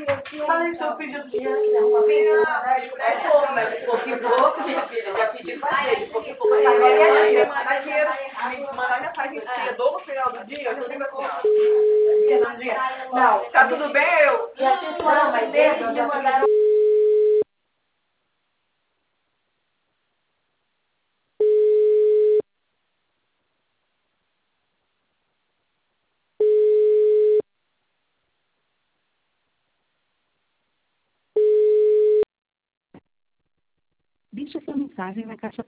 Ai, seu filho do dinheiro que derruba a é como, né? De pouco em pouco, minha filha. Já pedi pra ele, de pouco em pouco. Agora me mandar dinheiro, me mandar mensagem cedo no final do dia, eu digo assim, ó. Não, tá tudo bem? Eu. E assim, não, mas eles me mandaram. Deixe sua mensagem na caixa